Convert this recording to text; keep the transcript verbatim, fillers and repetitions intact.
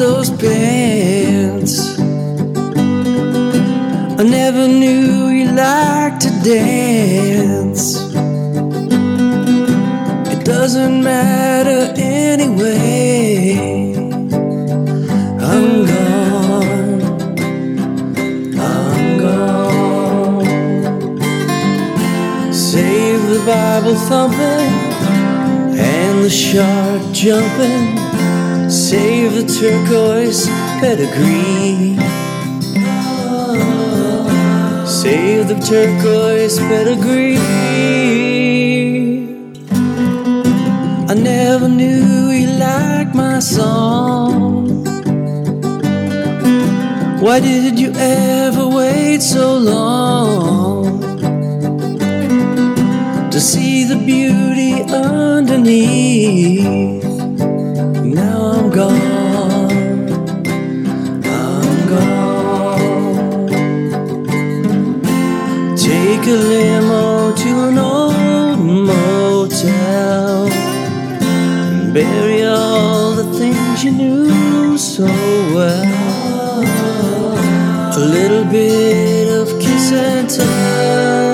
those pants. I never knew you liked to dance. It doesn't matter anyway. I'm gone, I'm gone. Save the Bible thumping and the shark jumping. Save the turquoise pedigree. Save the turquoise pedigree. I never knew you liked my song. Why did you ever wait so long to see the beauty underneath? Now I'm gone, I'm gone. Take a limo to an old motel and bury all the things you knew so well. A little bit of kiss and tell.